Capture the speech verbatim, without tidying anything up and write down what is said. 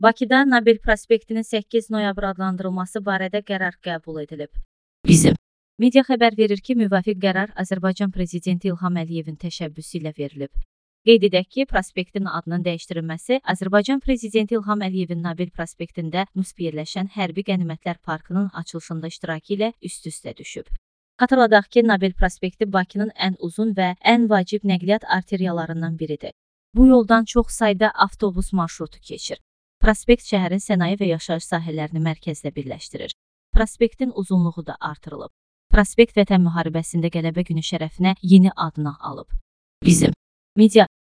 Bakıda Nobel prospektinin səkkiz noyabr adlandırılması barədə qərar qəbul edilib. Bizim. Media xəbər verir ki, müvafiq qərar Azərbaycan Prezidenti İlham Əliyevin təşəbbüsü ilə verilib. Qeyd edək ki, prospektin adının dəyişdirilməsi Azərbaycan Prezidenti İlham Əliyevin Nobel prospektində nüsb yerləşən Hərbi Qənimətlər Parkının açılışında iştirakı ilə üst-üstə düşüb. Xatırladaq ki, Nobel prospekti Bakının ən uzun və ən vacib nəqliyyat arteriyalarından biridir. Bu yoldan çox sayda avtobus marşrutu keçir. Prospekt şəhərin sənaye və yaşayış sahələrini mərkəzlə birləşdirir. Prospektin uzunluğu da artırılıb. Prospekt Vətən müharibəsində Qələbə günü şərəfinə yeni adını alıb. Bizim. Media